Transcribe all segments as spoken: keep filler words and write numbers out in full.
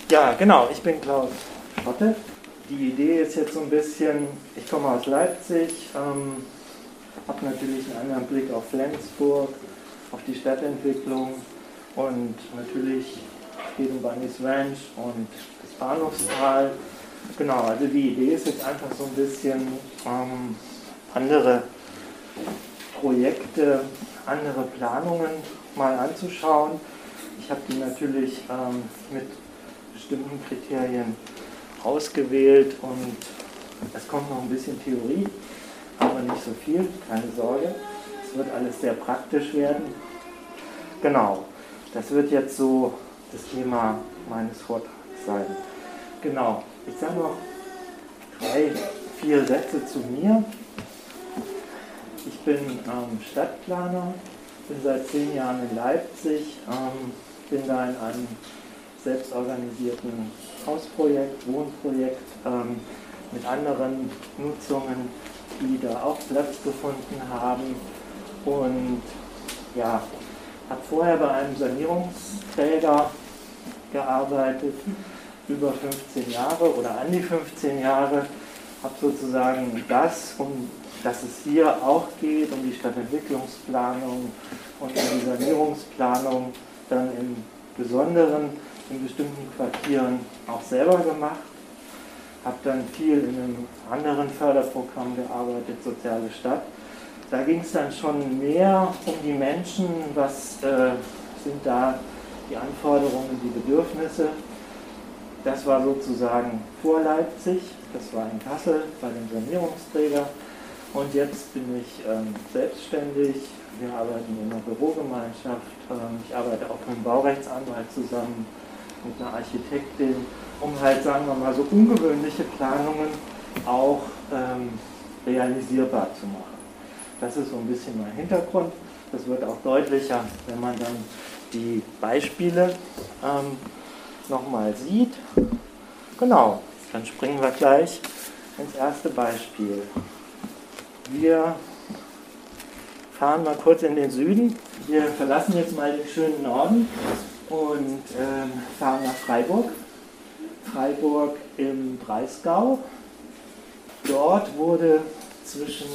Ja, genau, ich bin Klaus Schotte. Die Idee ist jetzt so ein bisschen, ich komme aus Leipzig, ähm, habe natürlich einen anderen Blick auf Flensburg, auf die Stadtentwicklung und natürlich geht um Bunny's Ranch und das Bahnhofstal. Genau, also die Idee ist jetzt einfach so ein bisschen ähm, andere Projekte, andere Planungen mal anzuschauen. Ich habe die natürlich ähm, mit bestimmten Kriterien ausgewählt und es kommt noch ein bisschen Theorie, aber nicht so viel, keine Sorge. Es wird alles sehr praktisch werden. Genau, das wird jetzt so das Thema meines Vortrags sein. Genau, ich sage noch drei, vier Sätze zu mir. Ich bin ähm, Stadtplaner, bin seit zehn Jahren in Leipzig, ähm, bin da in einem selbstorganisierten Hausprojekt, Wohnprojekt ähm, mit anderen Nutzungen, die da auch Platz gefunden haben. Und ja, habe vorher bei einem Sanierungsträger gearbeitet, über fünfzehn Jahre oder an die fünfzehn Jahre, habe sozusagen das, um das es hier auch geht, um die Stadtentwicklungsplanung und um die Sanierungsplanung, dann im Besonderen in bestimmten Quartieren auch selber gemacht. Habe dann viel in einem anderen Förderprogramm gearbeitet, Soziale Stadt. Da ging es dann schon mehr um die Menschen, was äh, sind da die Anforderungen, die Bedürfnisse. Das war sozusagen vor Leipzig, das war in Kassel bei dem Sanierungsträger. Und jetzt bin ich ähm, selbstständig, wir arbeiten in einer Bürogemeinschaft, ähm, ich arbeite auch mit einem Baurechtsanwalt zusammen, mit einer Architektin, um halt, sagen wir mal, so ungewöhnliche Planungen auch ähm, realisierbar zu machen. Das ist so ein bisschen mein Hintergrund. Das wird auch deutlicher, wenn man dann die Beispiele ähm, nochmal sieht. Genau, dann springen wir gleich ins erste Beispiel. Wir fahren mal kurz in den Süden. Wir verlassen jetzt mal den schönen Norden und ähm, fahren nach Freiburg. Freiburg im Breisgau. Dort wurde zwischen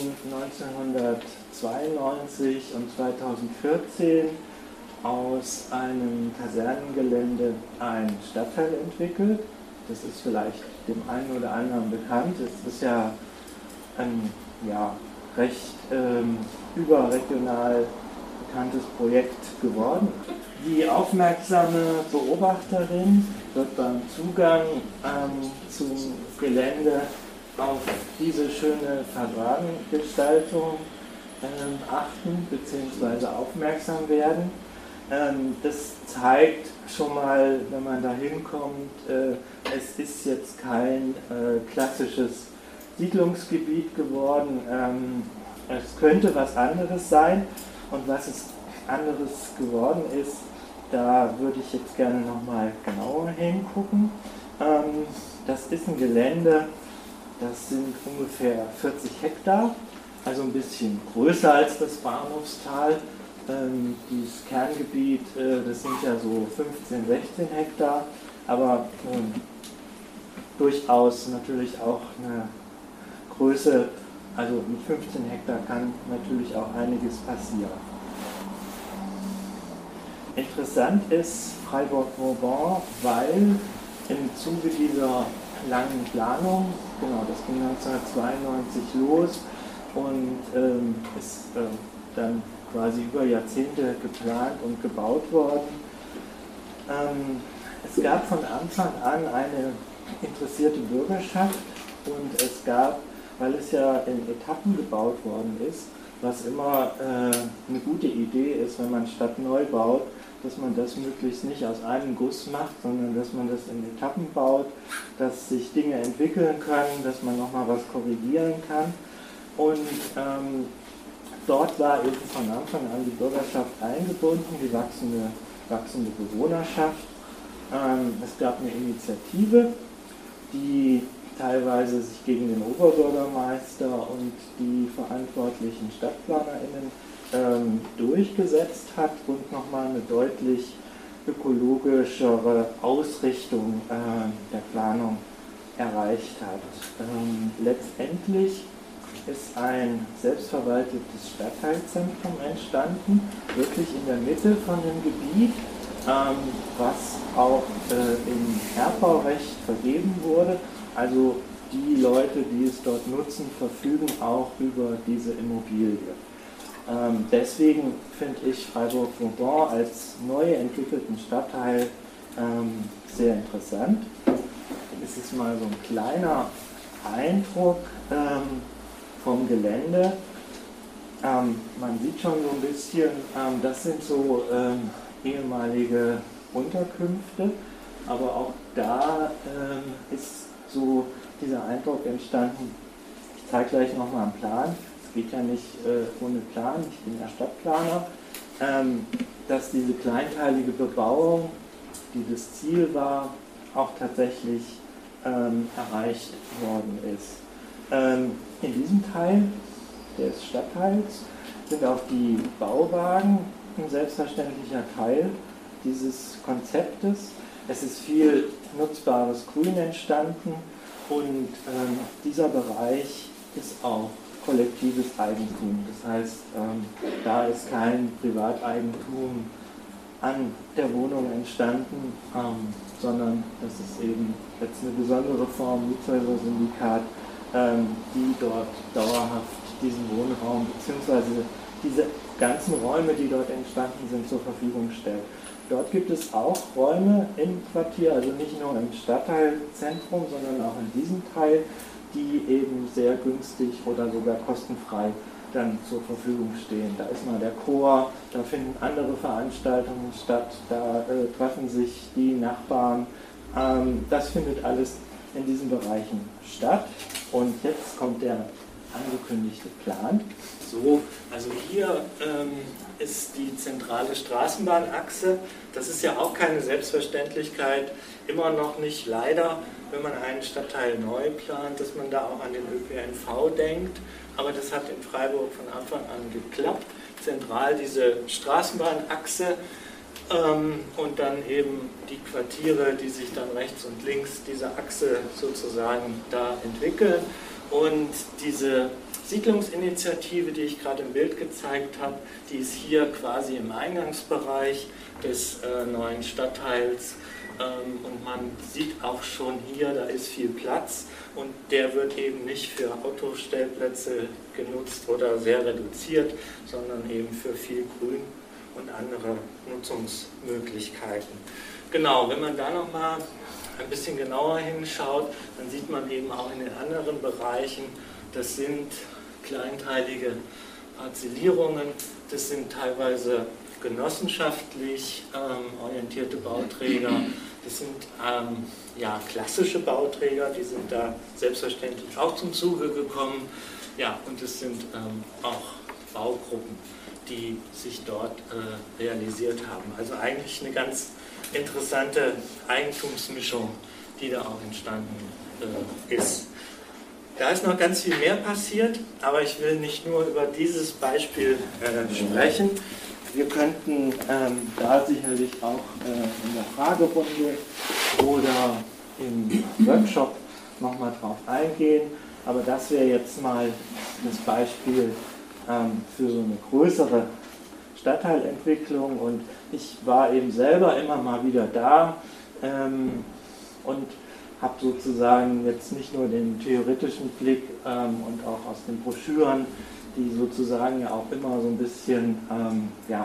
neunzehnhundertzweiundneunzig und zweitausendvierzehn aus einem Kasernengelände ein Stadtteil entwickelt. Das ist vielleicht dem einen oder anderen bekannt. Es ist ja ein ja, recht ähm, überregional bekanntes Projekt geworden. Die aufmerksame Beobachterin wird beim Zugang ähm, zum Gelände auf diese schöne Fassadengestaltung ähm, achten bzw. aufmerksam werden. Ähm, das zeigt schon mal, wenn man da hinkommt, äh, es ist jetzt kein äh, klassisches Siedlungsgebiet geworden. Ähm, es könnte was anderes sein und was es anderes geworden ist, da würde ich jetzt gerne nochmal genauer hingucken. Ähm, das ist ein Gelände, das sind ungefähr vierzig Hektar, also ein bisschen größer als das Bahnhofstal. Ähm, dieses Kerngebiet, äh, das sind ja so fünfzehn, sechzehn Hektar, aber ähm, durchaus natürlich auch eine Größe, also mit fünfzehn Hektar kann natürlich auch einiges passieren. Interessant ist Freiburg-Vauban, weil im Zuge dieser langen Planung, genau, das ging neunzehnhundertzweiundneunzig los und ähm, ist äh, dann quasi über Jahrzehnte geplant und gebaut worden. Ähm, es gab von Anfang an eine interessierte Bürgerschaft und es gab, weil es ja in Etappen gebaut worden ist, was immer äh, eine gute Idee ist, wenn man Stadt neu baut, dass man das möglichst nicht aus einem Guss macht, sondern dass man das in Etappen baut, dass sich Dinge entwickeln können, dass man nochmal was korrigieren kann. Und ähm, dort war eben von Anfang an die Bürgerschaft eingebunden, die wachsende, wachsende Bewohnerschaft. Ähm, es gab eine Initiative, die teilweise sich gegen den Oberbürgermeister und die verantwortlichen StadtplanerInnen ähm, durchgesetzt hat und nochmal eine deutlich ökologischere Ausrichtung ähm, erreicht hat. Ähm, letztendlich ist ein selbstverwaltetes Stadtteilzentrum entstanden, wirklich in der Mitte von dem Gebiet, ähm, was auch äh, im Erbbaurecht vergeben wurde. Also die Leute, die es dort nutzen, verfügen auch über diese Immobilie. Ähm, deswegen finde ich Freiburg-Vauban als neu entwickelten Stadtteil ähm, sehr interessant. Es ist mal so ein kleiner Eindruck ähm, vom Gelände. Ähm, man sieht schon so ein bisschen, ähm, das sind so ähm, ehemalige Unterkünfte, aber auch da ähm, ist so dieser Eindruck entstanden. Ich zeige gleich nochmal einen Plan. Es geht ja nicht äh, ohne Plan, ich bin ja Stadtplaner, ähm, dass diese kleinteilige Bebauung, die das Ziel war, auch tatsächlich ähm, erreicht worden ist. Ähm, in diesem Teil des Stadtteils sind auch die Bauwagen ein selbstverständlicher Teil dieses Konzeptes. Es ist viel nutzbares Grün entstanden und ähm, dieser Bereich ist auch kollektives Eigentum. Das heißt, ähm, da ist kein Privateigentum an der Wohnung entstanden, ähm, sondern das ist eben jetzt eine besondere Form, Mietshäuser-Syndikat, ähm, die dort dauerhaft diesen Wohnraum bzw. diese ganzen Räume, die dort entstanden sind, zur Verfügung stellt. Dort gibt es auch Räume im Quartier, also nicht nur im Stadtteilzentrum, sondern auch in diesem Teil, die eben sehr günstig oder sogar kostenfrei dann zur Verfügung stehen. Da ist mal der Chor, da finden andere Veranstaltungen statt, da äh, treffen sich die Nachbarn. Ähm, das findet alles in diesen Bereichen statt. Und jetzt kommt der angekündigte Plan. So, also hier ähm, ist die zentrale Straßenbahnachse. Das ist ja auch keine Selbstverständlichkeit, immer noch nicht leider, wenn man einen Stadtteil neu plant, dass man da auch an den Ö P N V denkt. Aber das hat in Freiburg von Anfang an geklappt. Zentral diese Straßenbahnachse ähm, und dann eben die Quartiere, die sich dann rechts und links dieser Achse sozusagen da entwickeln. Und diese Siedlungsinitiative, die ich gerade im Bild gezeigt habe, die ist hier quasi im Eingangsbereich des äh, neuen Stadtteils. Ähm, und man sieht auch schon hier, da ist viel Platz und der wird eben nicht für Autostellplätze genutzt oder sehr reduziert, sondern eben für viel Grün und andere Nutzungsmöglichkeiten. Genau, wenn man da nochmal ein bisschen genauer hinschaut, dann sieht man eben auch in den anderen Bereichen, das sind kleinteilige Parzellierungen, das sind teilweise genossenschaftlich ähm, orientierte Bauträger, das sind ähm, ja, klassische Bauträger, die sind da selbstverständlich auch zum Zuge gekommen, ja, und es sind ähm, auch Baugruppen, die sich dort äh, realisiert haben. Also eigentlich eine ganz interessante Eigentumsmischung, die da auch entstanden äh, ist. Da ist noch ganz viel mehr passiert, aber ich will nicht nur über dieses Beispiel äh, sprechen. Wir könnten ähm, da sicherlich auch äh, in der Fragerunde oder im Workshop nochmal drauf eingehen, aber das wäre jetzt mal das Beispiel ähm, für so eine größere Stadtteilentwicklung und ich war eben selber immer mal wieder da ähm, und habe sozusagen jetzt nicht nur den theoretischen Blick ähm, und auch aus den Broschüren, die sozusagen ja auch immer so ein bisschen ähm, ja,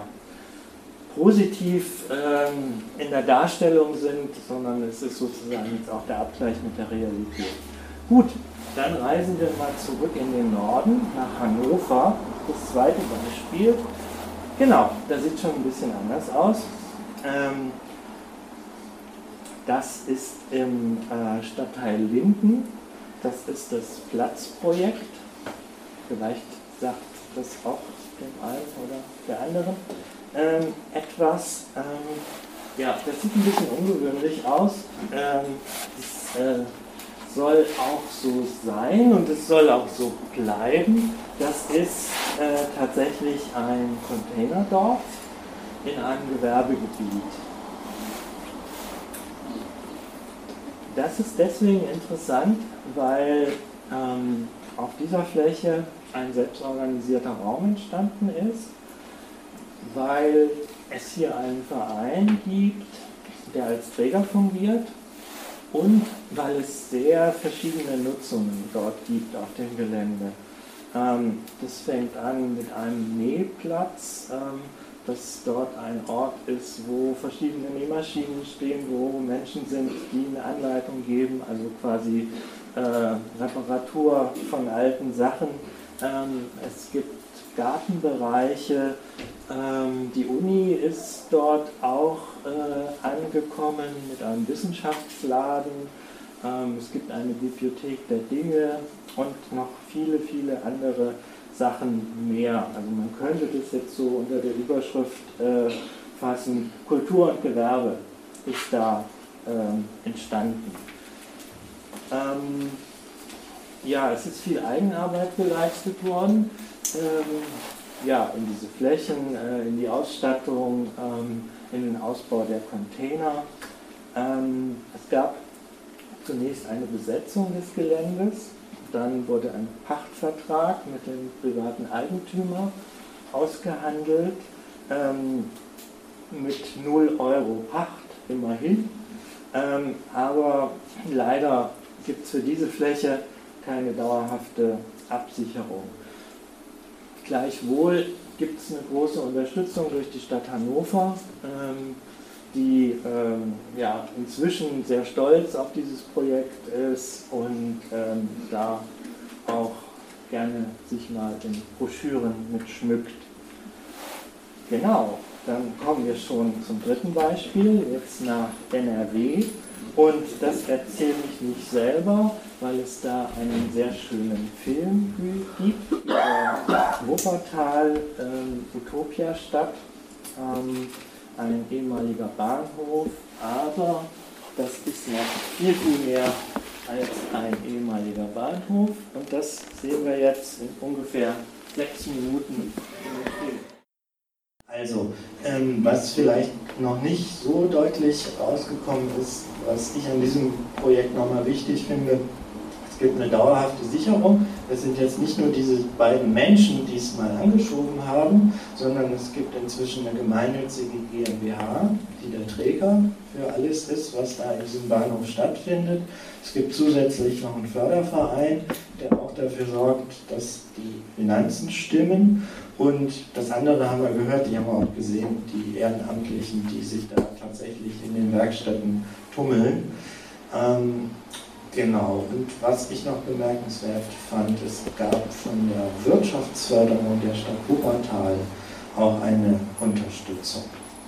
positiv ähm, in der Darstellung sind, sondern es ist sozusagen jetzt auch der Abgleich mit der Realität. Gut, dann reisen wir mal zurück in den Norden, nach Hannover, das zweite Beispiel. Genau, das sieht schon ein bisschen anders aus. Ähm, Das ist im äh, Stadtteil Linden, das ist das Platzprojekt, vielleicht sagt das auch dem einen oder der anderen ähm, etwas. Ähm, ja, das sieht ein bisschen ungewöhnlich aus, ähm, es äh, soll auch so sein und es soll auch so bleiben. Das ist äh, tatsächlich ein Containerdorf in einem Gewerbegebiet. das ist deswegen interessant, weil ähm, auf dieser Fläche ein selbstorganisierter Raum entstanden ist, weil es hier einen Verein gibt, der als Träger fungiert und weil es sehr verschiedene Nutzungen dort gibt auf dem Gelände. Ähm, das fängt an mit einem Nähplatz, ähm, dass dort ein Ort ist, wo verschiedene Nähmaschinen stehen, wo Menschen sind, die eine Anleitung geben, also quasi äh, Reparatur von alten Sachen. Ähm, es gibt Gartenbereiche, ähm, die Uni ist dort auch äh, angekommen mit einem Wissenschaftsladen. Ähm, es gibt eine Bibliothek der Dinge und noch viele, viele andere Sachen mehr. Also man könnte das jetzt so unter der Überschrift äh, fassen, Kultur und Gewerbe ist da ähm, entstanden. Ähm, ja, es ist viel Eigenarbeit geleistet worden, ähm, ja, in diese Flächen, äh, in die Ausstattung, ähm, in den Ausbau der Container. Ähm, es gab zunächst eine Besetzung des Geländes. Dann wurde ein Pachtvertrag mit dem privaten Eigentümer ausgehandelt, ähm, mit null Euro Pacht immerhin. Ähm, aber leider gibt es für diese Fläche keine dauerhafte Absicherung. Gleichwohl gibt es eine große Unterstützung durch die Stadt Hannover, ähm, die ähm, ja, inzwischen sehr stolz auf dieses Projekt ist und ähm, da auch gerne sich mal in Broschüren mit schmückt. Genau, dann kommen wir schon zum dritten Beispiel, jetzt nach N R W. Und das erzähle ich nicht selber, weil es da einen sehr schönen Film gibt über Wuppertal, ähm, Utopiastadt. Ähm, ein ehemaliger Bahnhof, aber das ist noch viel, viel mehr als ein ehemaliger Bahnhof und das sehen wir jetzt in ungefähr sechs Minuten in dem Film. Also, ähm, was vielleicht noch nicht so deutlich rausgekommen ist, was ich an diesem Projekt nochmal wichtig finde, es gibt eine dauerhafte Sicherung. Es sind jetzt nicht nur diese beiden Menschen, die es mal angeschoben haben, sondern es gibt inzwischen eine gemeinnützige GmbH, die der Träger für alles ist, was da in diesem Bahnhof stattfindet. Es gibt zusätzlich noch einen Förderverein, der auch dafür sorgt, dass die Finanzen stimmen. Und das andere haben wir gehört, die haben wir auch gesehen, die Ehrenamtlichen, die sich da tatsächlich in den Werkstätten tummeln. Ähm, Genau, und was ich noch bemerkenswert fand, es gab von der Wirtschaftsförderung der Stadt Wuppertal auch eine Unterstützung.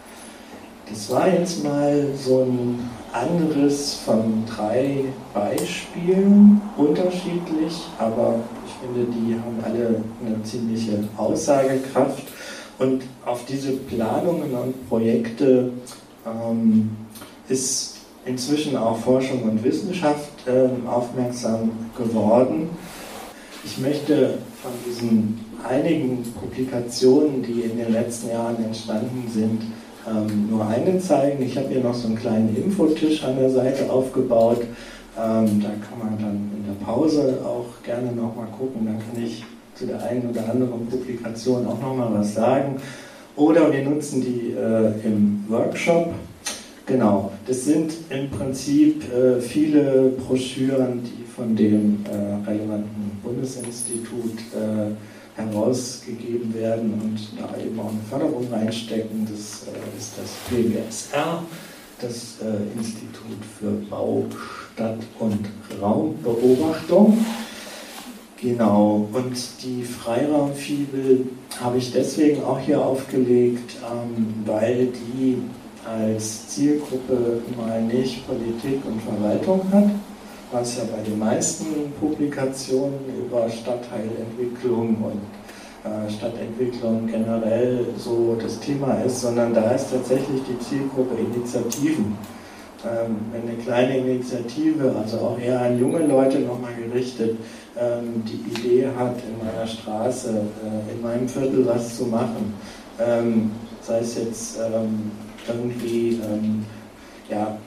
Das war jetzt mal so ein anderes von drei Beispielen, unterschiedlich, aber ich finde, die haben alle eine ziemliche Aussagekraft. Und auf diese Planungen und Projekte ähm, ist inzwischen auch Forschung und Wissenschaft äh, aufmerksam geworden. Ich möchte von diesen einigen Publikationen, die in den letzten Jahren entstanden sind, ähm, nur eine zeigen. Ich habe hier noch so einen kleinen Infotisch an der Seite aufgebaut. Ähm, da kann man dann in der Pause auch gerne nochmal gucken. Dann kann ich zu der einen oder anderen Publikation auch nochmal was sagen. Oder wir nutzen die äh, im Workshop. Genau, das sind im Prinzip äh, viele Broschüren, die von dem äh, relevanten Bundesinstitut äh, herausgegeben werden und da eben auch eine Förderung reinstecken. Das äh, ist das B B S R, das äh, Institut für Bau, Stadt und Raumbeobachtung. Genau, und die Freiraumfibel habe ich deswegen auch hier aufgelegt, ähm, weil die als Zielgruppe mal nicht Politik und Verwaltung hat, was ja bei den meisten Publikationen über Stadtteilentwicklung und äh, Stadtentwicklung generell so das Thema ist, sondern da ist tatsächlich die Zielgruppe Initiativen. Ähm, wenn eine kleine Initiative, also auch eher an junge Leute nochmal gerichtet, ähm, die Idee hat, in meiner Straße, äh, in meinem Viertel was zu machen, ähm, sei es jetzt ähm, irgendwie ähm, ja,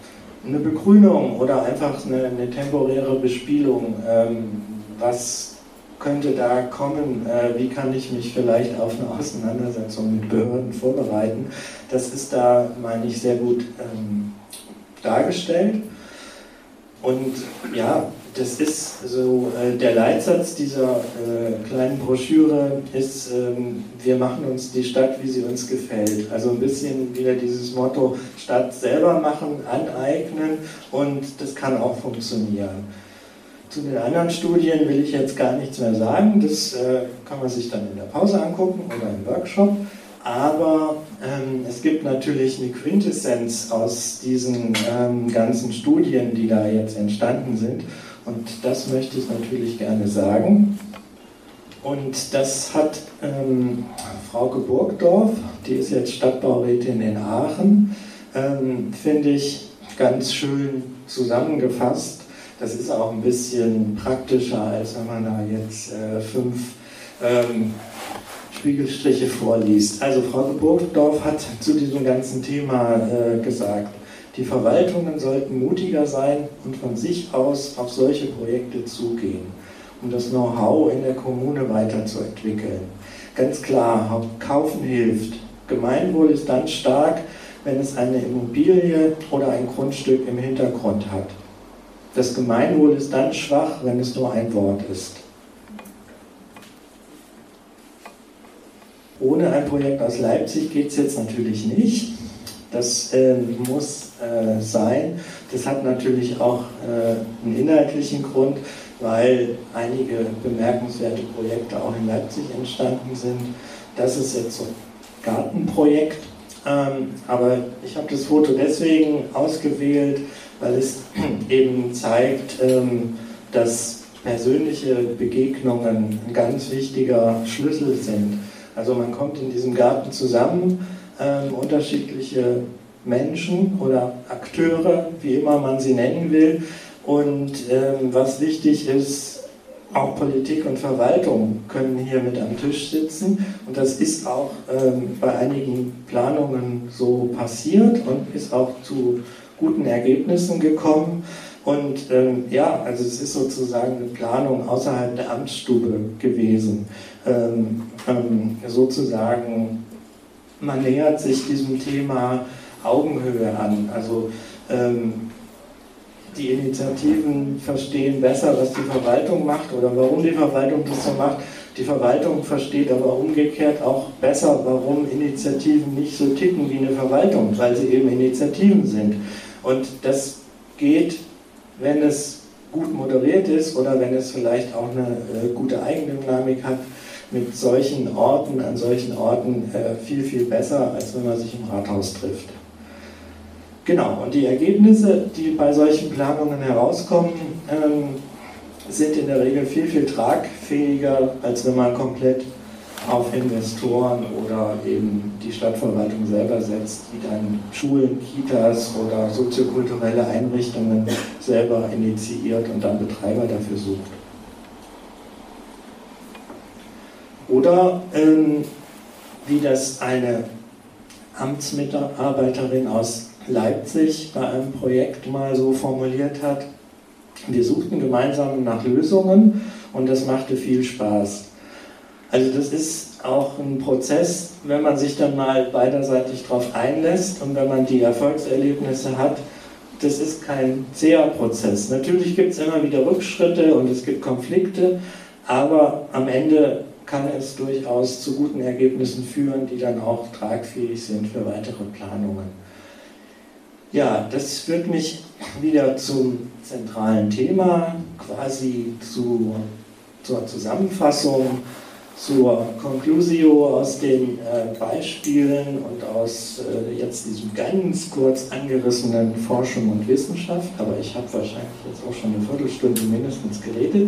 eine Begrünung oder einfach eine, eine temporäre Bespielung. Ähm, was könnte da kommen? Äh, wie kann ich mich vielleicht auf eine Auseinandersetzung mit Behörden vorbereiten? Das ist da, meine ich, sehr gut ähm, dargestellt. Und ja, das ist so, äh, der Leitsatz dieser äh, kleinen Broschüre ist, ähm, wir machen uns die Stadt, wie sie uns gefällt. Also ein bisschen wieder dieses Motto, Stadt selber machen, aneignen, und das kann auch funktionieren. Zu den anderen Studien will ich jetzt gar nichts mehr sagen, das äh, kann man sich dann in der Pause angucken oder im Workshop. Aber ähm, es gibt natürlich eine Quintessenz aus diesen ähm, ganzen Studien, die da jetzt entstanden sind. Und das möchte ich natürlich gerne sagen. Und das hat ähm, Frauke Burgdorf, die ist jetzt Stadtbaurätin in Aachen, ähm, finde ich ganz schön zusammengefasst. Das ist auch ein bisschen praktischer, als wenn man da jetzt äh, fünf ähm, Spiegelstriche vorliest. Also Frau Burgdorf hat zu diesem ganzen Thema äh, gesagt, die Verwaltungen sollten mutiger sein und von sich aus auf solche Projekte zugehen, um das Know-how in der Kommune weiterzuentwickeln. Ganz klar, kaufen hilft. Gemeinwohl ist dann stark, wenn es eine Immobilie oder ein Grundstück im Hintergrund hat. Das Gemeinwohl ist dann schwach, wenn es nur ein Wort ist. Ohne ein Projekt aus Leipzig geht es jetzt natürlich nicht. Das äh, muss äh, sein. Das hat natürlich auch äh, einen inhaltlichen Grund, weil einige bemerkenswerte Projekte auch in Leipzig entstanden sind. Das ist jetzt so ein Gartenprojekt. Ähm, aber ich habe das Foto deswegen ausgewählt, weil es eben zeigt, ähm, dass persönliche Begegnungen ein ganz wichtiger Schlüssel sind. Also man kommt in diesem Garten zusammen, ähm, unterschiedliche Menschen oder Akteure, wie immer man sie nennen will. Und ähm, was wichtig ist, auch Politik und Verwaltung können hier mit am Tisch sitzen. Und das ist auch ähm, bei einigen Planungen so passiert und ist auch zu guten Ergebnissen gekommen. Und ähm, ja, also es ist sozusagen eine Planung außerhalb der Amtsstube gewesen. Ähm, ähm, sozusagen, man nähert sich diesem Thema Augenhöhe an. Also ähm, die Initiativen verstehen besser, was die Verwaltung macht oder warum die Verwaltung das so macht. Die Verwaltung versteht aber umgekehrt auch besser, warum Initiativen nicht so ticken wie eine Verwaltung, weil sie eben Initiativen sind. Und das geht, wenn es gut moderiert ist oder wenn es vielleicht auch eine äh, gute Eigendynamik hat, mit solchen Orten, an solchen Orten äh, viel, viel besser, als wenn man sich im Rathaus trifft. Genau, und die Ergebnisse, die bei solchen Planungen herauskommen, ähm, sind in der Regel viel, viel tragfähiger, als wenn man komplett auf Investoren oder eben die Stadtverwaltung selber setzt, die dann Schulen, Kitas oder soziokulturelle Einrichtungen selber initiiert und dann Betreiber dafür sucht. Oder ähm, wie das eine Amtsmitarbeiterin aus Leipzig bei einem Projekt mal so formuliert hat: Wir suchten gemeinsam nach Lösungen und das machte viel Spaß. Also das ist auch ein Prozess, wenn man sich dann mal beiderseitig darauf einlässt und wenn man die Erfolgserlebnisse hat. Das ist kein zäher Prozess. Natürlich gibt es immer wieder Rückschritte und es gibt Konflikte, aber am Ende kann es durchaus zu guten Ergebnissen führen, die dann auch tragfähig sind für weitere Planungen. Ja, das führt mich wieder zum zentralen Thema, quasi zu, zur Zusammenfassung, zur Conclusio aus den äh, Beispielen und aus äh, jetzt diesem ganz kurz angerissenen Forschung und Wissenschaft. Aber ich habe wahrscheinlich jetzt auch schon eine Viertelstunde mindestens geredet.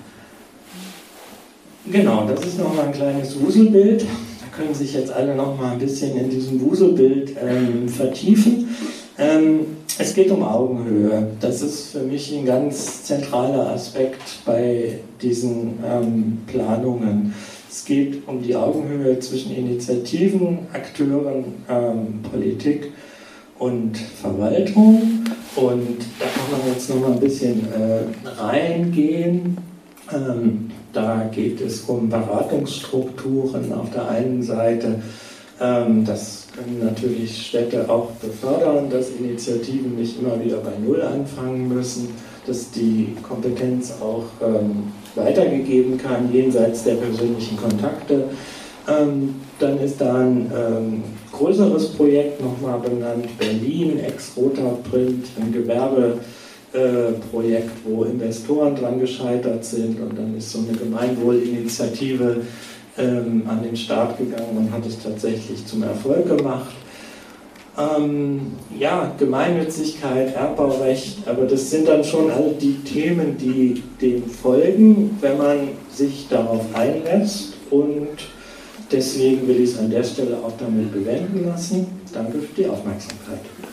Genau, das ist nochmal ein kleines Wuselbild. Da können sich jetzt alle nochmal ein bisschen in diesem Wuselbild ähm, vertiefen. Ähm, es geht um Augenhöhe. Das ist für mich ein ganz zentraler Aspekt bei diesen ähm, Planungen. Es geht um die Augenhöhe zwischen Initiativen, Akteuren, ähm, Politik und Verwaltung. Und da kann man jetzt noch mal ein bisschen äh, reingehen. Ähm, da geht es um Beratungsstrukturen auf der einen Seite. Ähm, das können natürlich Städte auch befördern, dass Initiativen nicht immer wieder bei Null anfangen müssen, dass die Kompetenz auch ähm, weitergegeben kann, jenseits der persönlichen Kontakte. Ähm, dann ist da ein ähm, größeres Projekt nochmal benannt, Berlin, Ex-Roter Print, ein Gewerbeprojekt, äh, wo Investoren dran gescheitert sind, und dann ist so eine Gemeinwohlinitiative ähm, an den Start gegangen und hat es tatsächlich zum Erfolg gemacht. Ähm, ja, Gemeinnützigkeit, Erbbaurecht, aber das sind dann schon alle die Themen, die dem folgen, wenn man sich darauf einlässt, und deswegen will ich es an der Stelle auch damit bewenden lassen. Danke für die Aufmerksamkeit.